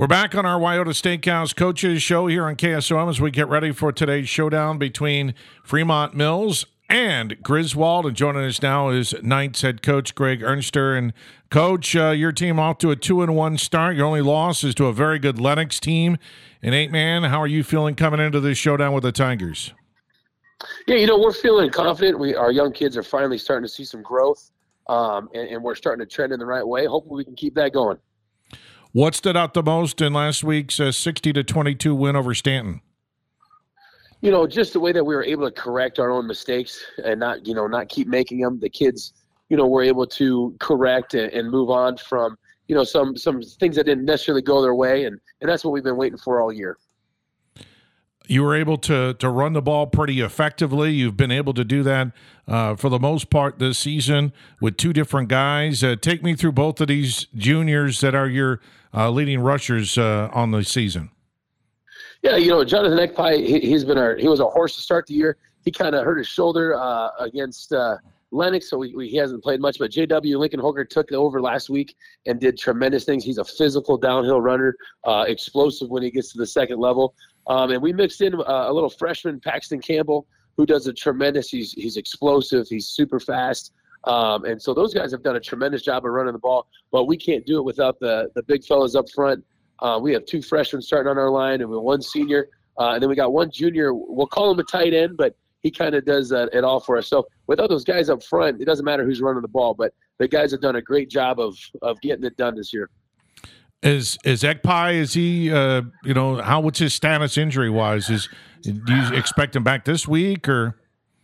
We're back on our Wyoto Steakhouse Coaches Show here on KSOM as we get ready for today's showdown between Fremont Mills and Griswold. And joining us now is Knights head coach Greg Ernster. And Coach, your team off to a 2-1 start. Your only loss is to a very good Lennox team in 8-man. How are you feeling coming into this showdown with the Tigers? Yeah, we're feeling confident. Our young kids are finally starting to see some growth, and we're starting to trend in the right way. Hopefully we can keep that going. What stood out the most in last week's 60-22 win over Stanton? Just the way that we were able to correct our own mistakes and not keep making them. The kids, were able to correct and move on from, some things that didn't necessarily go their way, and that's what we've been waiting for all year. You were able to run the ball pretty effectively. You've been able to do that for the most part this season with two different guys. Take me through both of these juniors that are your leading rushers on the season. Yeah, Jonathan Ekpai, he was a horse to start the year. He kind of hurt his shoulder against Lennox, so he hasn't played much. But J.W. Lincoln Hooker took over last week and did tremendous things. He's a physical downhill runner, explosive when he gets to the second level. And we mixed in a little freshman, Paxton Campbell, who does a tremendous. He's explosive. He's super fast. And so those guys have done a tremendous job of running the ball. But we can't do it without the big fellas up front. We have two freshmen starting on our line, and we have one senior. And then we got one junior. We'll call him a tight end, but he kind of does it all for us. So without those guys up front, it doesn't matter who's running the ball. But the guys have done a great job of getting it done this year. Is Ekpai, is he, what's his status injury-wise? Do you expect him back this week or?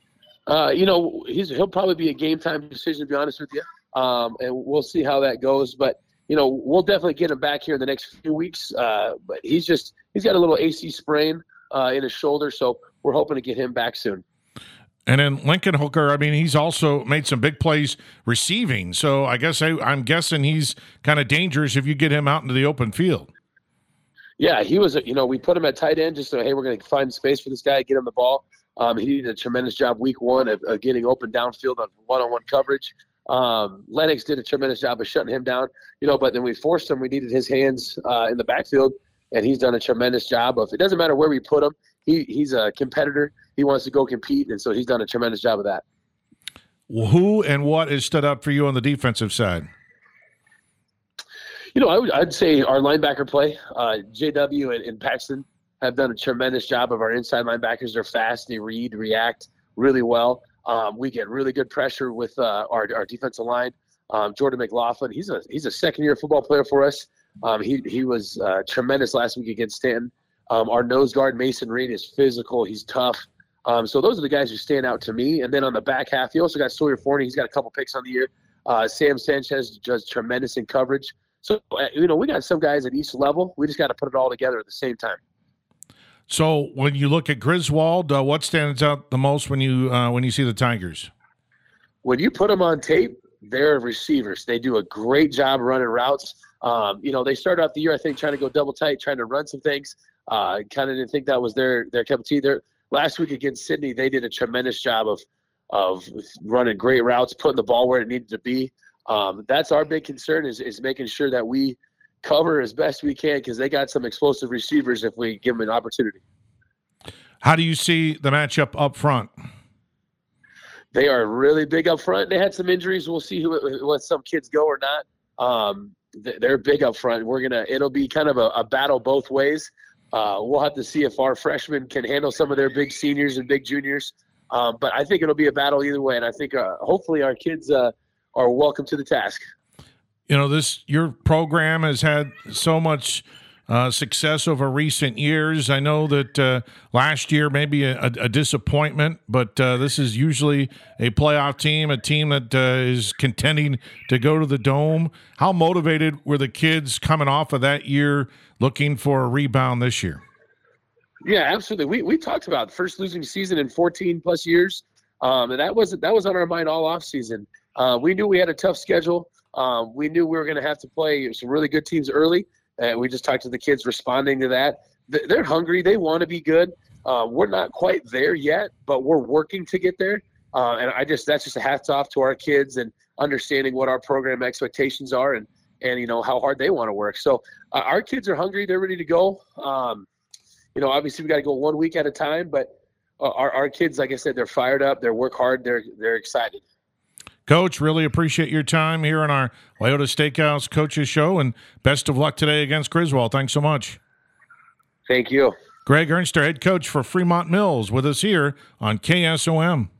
He'll probably be a game-time decision, to be honest with you. And we'll see how that goes. But, we'll definitely get him back here in the next few weeks. But he's got a little AC sprain in his shoulder, so we're hoping to get him back soon. And then Lincoln Hooker, he's also made some big plays receiving. So I guess I'm guessing he's kind of dangerous if you get him out into the open field. Yeah, he was, we put him at tight end just so, hey, we're going to find space for this guy, get him the ball. He did a tremendous job week one of getting open downfield on one-on-one coverage. Lennox did a tremendous job of shutting him down, but then we forced him. We needed his hands in the backfield, and he's done a tremendous job of, it doesn't matter where we put him. He's a competitor. He wants to go compete, and so he's done a tremendous job of that. Who and what has stood up for you on the defensive side? I'd say our linebacker play. JW and Paxton have done a tremendous job of our inside linebackers. They're fast. They react really well. We get really good pressure with our defensive line. Jordan McLaughlin, he's a second-year football player for us. He was tremendous last week against Stanton. Our nose guard, Mason Reed, is physical. He's tough. So those are the guys who stand out to me. And then on the back half, you also got Sawyer Forney. He's got a couple picks on the year. Sam Sanchez does tremendous in coverage. So, we got some guys at each level. We just got to put it all together at the same time. So when you look at Griswold, what stands out the most when you see the Tigers? When you put them on tape, they're receivers. They do a great job running routes. They started out the year, I think, trying to go double tight, trying to run some things. Kind of didn't think that was their cup of tea. Last week against Sydney, they did a tremendous job of running great routes, putting the ball where it needed to be. That's our big concern is making sure that we cover as best we can because they got some explosive receivers if we give them an opportunity. How do you see the matchup up front? They are really big up front. They had some injuries. We'll see let some kids go or not. They're big up front. It'll be kind of a battle both ways. We'll have to see if our freshmen can handle some of their big seniors and big juniors. But I think it'll be a battle either way. And I think hopefully our kids are welcome to the task. Your program has had so much success over recent years. I know that last year maybe a disappointment, but this is usually a playoff team, a team that is contending to go to the Dome. How motivated were the kids coming off of that year looking for a rebound this year? Yeah, absolutely. We talked about the first losing season in 14 plus years. And that was on our mind all off season. We knew we had a tough schedule. We knew we were going to have to play some really good teams early. And we just talked to the kids responding to that. They're hungry. They want to be good. We're not quite there yet, but we're working to get there. And that's just a hats off to our kids and understanding what our program expectations are. And and how hard they want to work. So our kids are hungry; they're ready to go. Obviously we got to go 1 week at a time, but our kids, like I said, they're fired up. They work hard. They're excited. Coach, really appreciate your time here on our Lyoto Steakhouse Coaches Show, and best of luck today against Griswold. Thanks so much. Thank you. Greg Ernster, head coach for Fremont Mills, with us here on KSOM.